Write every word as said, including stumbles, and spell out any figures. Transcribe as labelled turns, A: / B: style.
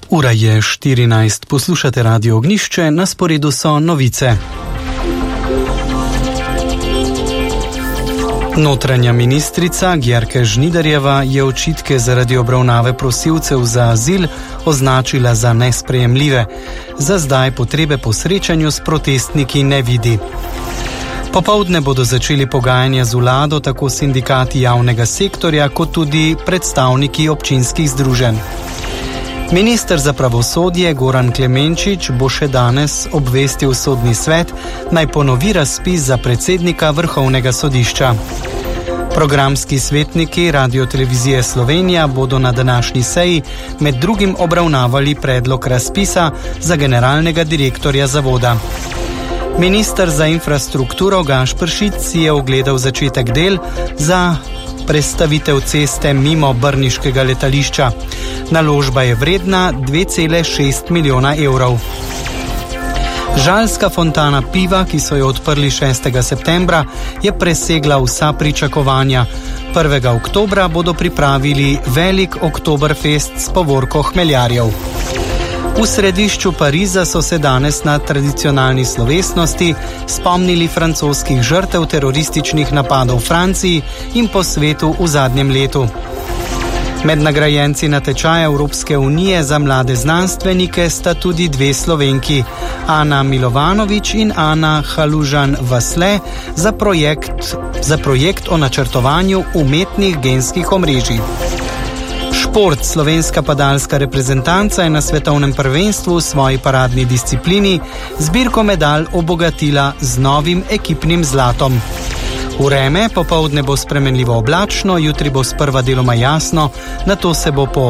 A: Ura je štirinajst, poslušate Radio Ognjišče, na sporedu so novice. Notranja ministrica Györke Žnidarjeva je očitke zaradi obravnave prosilcev za azil označila za nesprejemljive. Za zdaj potrebe po srečanju s protestniki ne vidi. Popoldne bodo začeli pogajanja z vlado tako sindikati javnega sektorja kot tudi predstavniki občinskih združenj. Minister za pravosodje Goran Klemenčič bo še danes obvestil sodni svet, naj ponovi razpis za predsednika Vrhovnega sodišča. Programski svetniki Radiotelevizije Slovenija bodo na današnji seji med drugim obravnavali predlog razpisa za generalnega direktorja zavoda. Minister za infrastrukturo Gašperšič si je ogledal začetek del za prestavitev ceste mimo brniškega letališča. Naložba je vredna dve cele šest milijona evrov. Žalska fontana piva, ki so jo odprli šestega septembra, je presegla vsa pričakovanja. prvega oktobra bodo pripravili velik Oktoberfest s povorko hmeljarjev. V središču Pariza so se danes na tradicionalni slovesnosti spomnili francoskih žrtev terorističnih napadov v Franciji in po svetu v zadnjem letu. Med nagrajenci na tečaju Evropske unije za mlade znanstvenike sta tudi dve Slovenki, Ana Milovanovič in Ana Halužan-Vasle, za projekt, za projekt o načrtovanju umetnih genskih omrežij. Šport. Slovenska padalska reprezentanca je na svetovnem prvenstvu v svoji paradni disciplini zbirko medalj obogatila z novim ekipnim zlatom. Vreme, popoldne bo spremenljivo oblačno, jutri bo sprva deloma jasno, nato se bo po